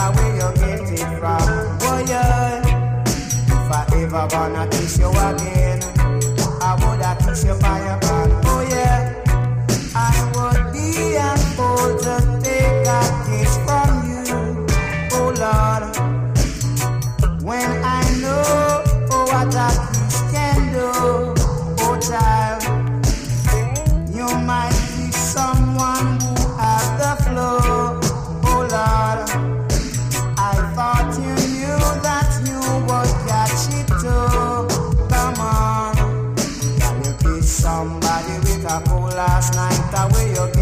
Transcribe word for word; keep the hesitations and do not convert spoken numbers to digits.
where you get it from. Oh yeah, if I ever wanna kiss you again, I woulda kiss you by your back. Oh yeah, I would be an fool to take a kiss from you. Oh Lord, when I know oh, what a kiss can do. Oh child, you might be someone who has the flow. Oh Lord, I thought you knew that you would catch it too. Come on, can you kiss somebody with a cool last night? The way you